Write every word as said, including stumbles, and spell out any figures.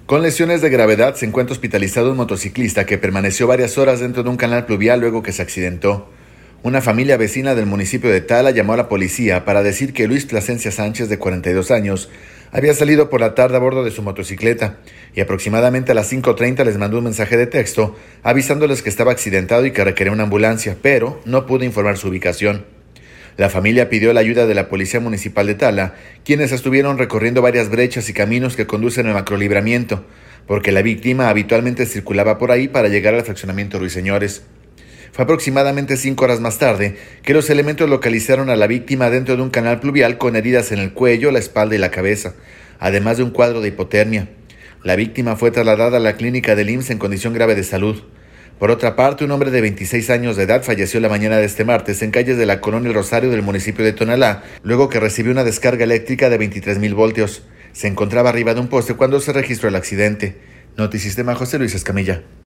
Con lesiones de gravedad se encuentra hospitalizado un motociclista que permaneció varias horas dentro de un canal pluvial luego que se accidentó. Una familia vecina del municipio de Tala llamó a la policía para decir que Luis Plasencia Sánchez, de cuarenta y dos años, había salido por la tarde a bordo de su motocicleta y aproximadamente a las cinco treinta les mandó un mensaje de texto avisándoles que estaba accidentado y que requería una ambulancia, pero no pudo informar su ubicación. La familia pidió la ayuda de la Policía Municipal de Tala, quienes estuvieron recorriendo varias brechas y caminos que conducen al macrolibramiento, porque la víctima habitualmente circulaba por ahí para llegar al fraccionamiento Ruiseñores. Fue aproximadamente cinco horas más tarde que los elementos localizaron a la víctima dentro de un canal pluvial con heridas en el cuello, la espalda y la cabeza, además de un cuadro de hipotermia. La víctima fue trasladada a la clínica del I M S S en condición grave de salud. Por otra parte, un hombre de veintiséis años de edad falleció la mañana de este martes en calles de la colonia El Rosario del municipio de Tonalá, luego que recibió una descarga eléctrica de veintitrés mil voltios. Se encontraba arriba de un poste cuando se registró el accidente. Notisistema, José Luis Escamilla.